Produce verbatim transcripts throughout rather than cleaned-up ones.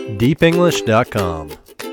deep english dot com.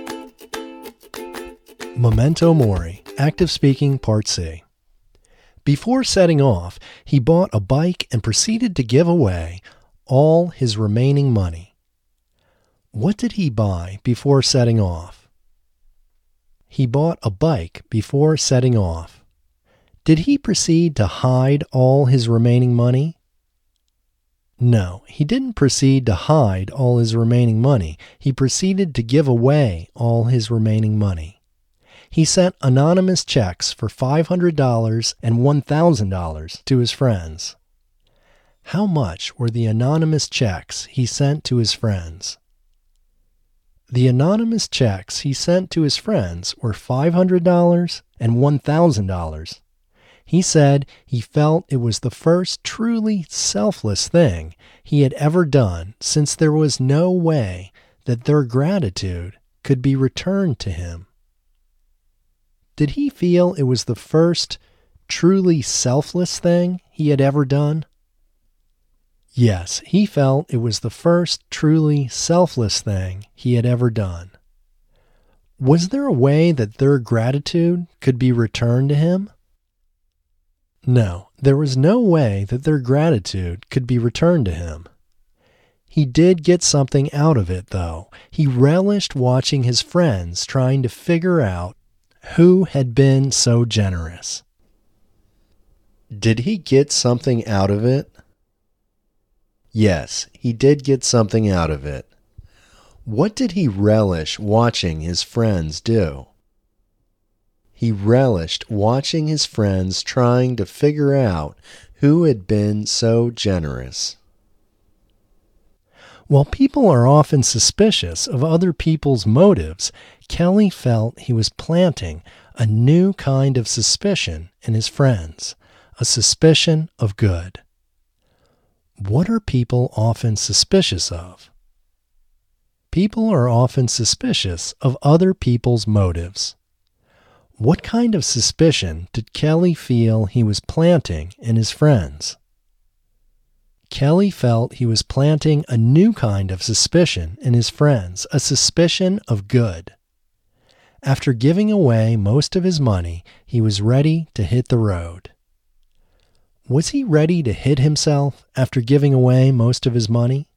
Memento Mori, Active Speaking Part C. Before setting off, he bought a bike and proceeded to give away all his remaining money. What did he buy before setting off? He bought a bike before setting off. Did he proceed to hide all his remaining money? No, he didn't proceed to hide all his remaining money. He proceeded to give away all his remaining money. He sent anonymous checks for five hundred dollars and one thousand dollars to his friends. How much were the anonymous checks he sent to his friends? The anonymous checks he sent to his friends were five hundred dollars and one thousand dollars. He said he felt it was the first truly selfless thing he had ever done, since there was no way that their gratitude could be returned to him. Did he feel it was the first truly selfless thing he had ever done? Yes, he felt it was the first truly selfless thing he had ever done. Was there a way that their gratitude could be returned to him? No, there was no way that their gratitude could be returned to him. He did get something out of it, though. He relished watching his friends trying to figure out who had been so generous. Did he get something out of it? Yes, he did get something out of it. What did he relish watching his friends do? He relished watching his friends trying to figure out who had been so generous. While people are often suspicious of other people's motives, Kelly felt he was planting a new kind of suspicion in his friends, a suspicion of good. What are people often suspicious of? People are often suspicious of other people's motives. What kind of suspicion did Kelly feel he was planting in his friends? Kelly felt he was planting a new kind of suspicion in his friends, a suspicion of good. After giving away most of his money, he was ready to hit the road. Was he ready to hit himself after giving away most of his money?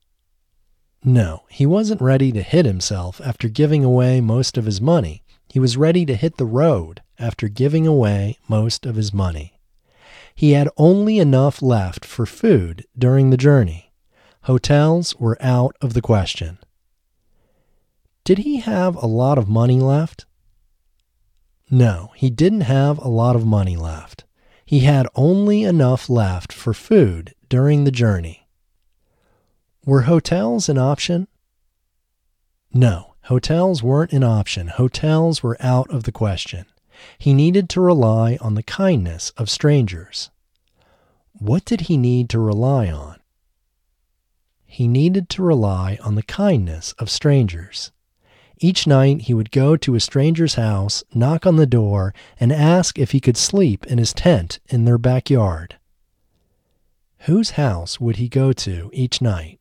No, he wasn't ready to hit himself after giving away most of his money. He was ready to hit the road after giving away most of his money. He had only enough left for food during the journey. Hotels were out of the question. Did he have a lot of money left? No, he didn't have a lot of money left. He had only enough left for food during the journey. Were hotels an option? No, hotels weren't an option. Hotels were out of the question. He needed to rely on the kindness of strangers. What did he need to rely on? He needed to rely on the kindness of strangers. Each night he would go to a stranger's house, knock on the door, and ask if he could sleep in his tent in their backyard. Whose house would he go to each night?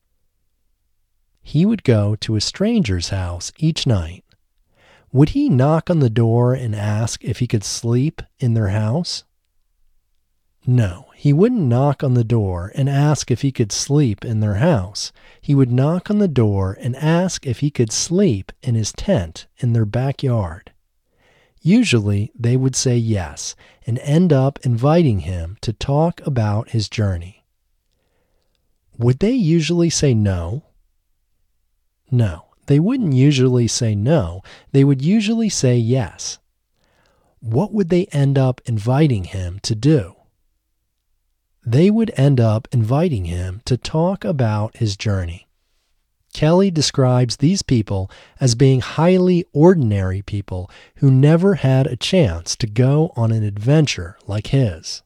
He would go to a stranger's house each night. Would he knock on the door and ask if he could sleep in their house? No, he wouldn't knock on the door and ask if he could sleep in their house. He would knock on the door and ask if he could sleep in his tent in their backyard. Usually they would say yes and end up inviting him to talk about his journey. Would they usually say no? No. They wouldn't usually say no. They would usually say yes. What would they end up inviting him to do? They would end up inviting him to talk about his journey. Kelly describes these people as being highly ordinary people who never had a chance to go on an adventure like his.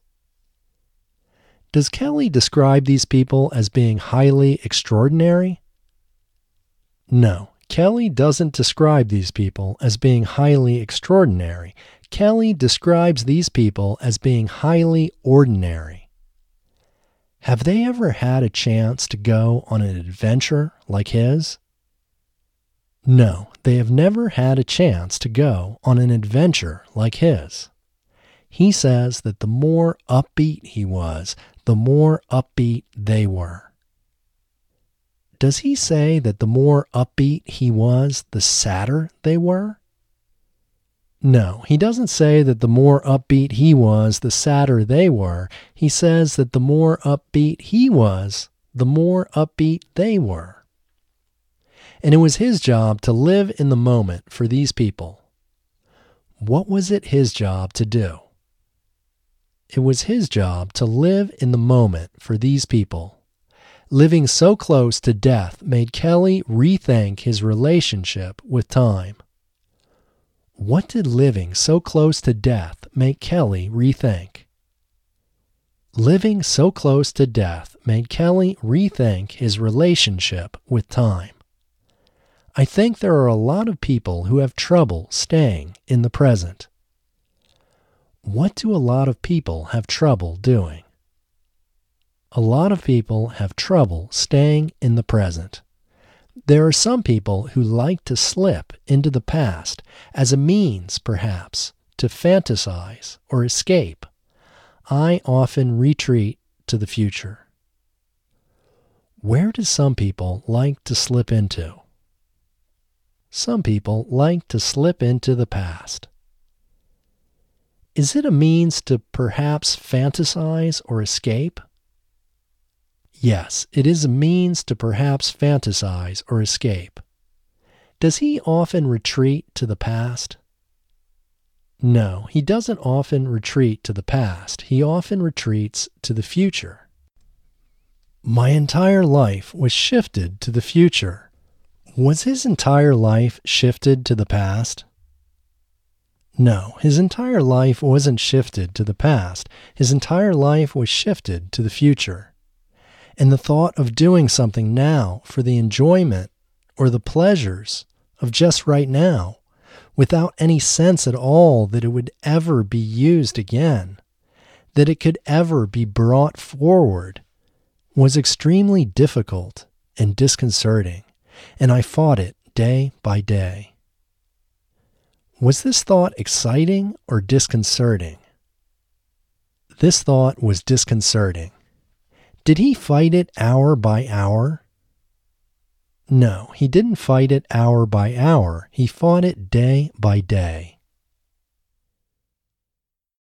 Does Kelly describe these people as being highly extraordinary? No, Kelly doesn't describe these people as being highly extraordinary. Kelly describes these people as being highly ordinary. Have they ever had a chance to go on an adventure like his? No, they have never had a chance to go on an adventure like his. He says that the more upbeat he was, the more upbeat they were. Does he say that the more upbeat he was, the sadder they were? No, he doesn't say that the more upbeat he was, the sadder they were. He says that the more upbeat he was, the more upbeat they were. And it was his job to live in the moment for these people. What was it his job to do? It was his job to live in the moment for these people. Living so close to death made Kelly rethink his relationship with time. What did living so close to death make Kelly rethink? Living so close to death made Kelly rethink his relationship with time. I think there are a lot of people who have trouble staying in the present. What do a lot of people have trouble doing? A lot of people have trouble staying in the present. There are some people who like to slip into the past as a means, perhaps, to fantasize or escape. I often retreat to the future. Where do some people like to slip into? Some people like to slip into the past. Is it a means to perhaps fantasize or escape? Yes, it is a means to perhaps fantasize or escape. Does he often retreat to the past? No, he doesn't often retreat to the past. He often retreats to the future. My entire life was shifted to the future. Was his entire life shifted to the past? No, his entire life wasn't shifted to the past. His entire life was shifted to the future. And the thought of doing something now for the enjoyment or the pleasures of just right now, without any sense at all that it would ever be used again, that it could ever be brought forward, was extremely difficult and disconcerting, and I fought it day by day. Was this thought exciting or disconcerting? This thought was disconcerting. Did he fight it hour by hour? No, he didn't fight it hour by hour. He fought it day by day.